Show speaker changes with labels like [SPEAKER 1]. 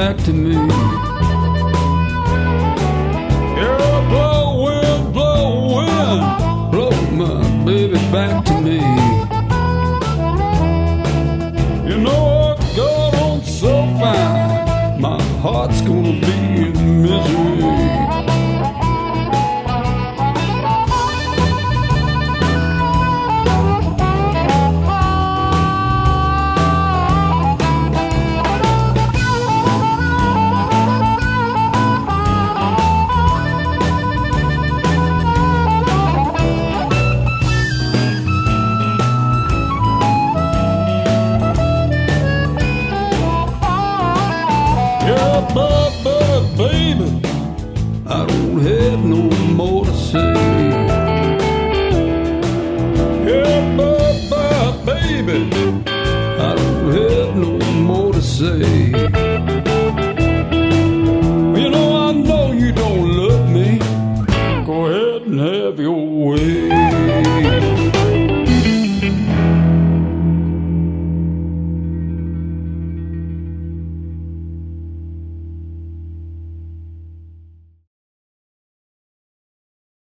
[SPEAKER 1] back to me. Yeah, blow wind, blow my baby back to me. You know I got on so fine, my heart's gonna be in misery. Baby, I don't have no more to say. Yeah, baby, I don't have no more to say. You know I know you don't love me. Go ahead and have your way.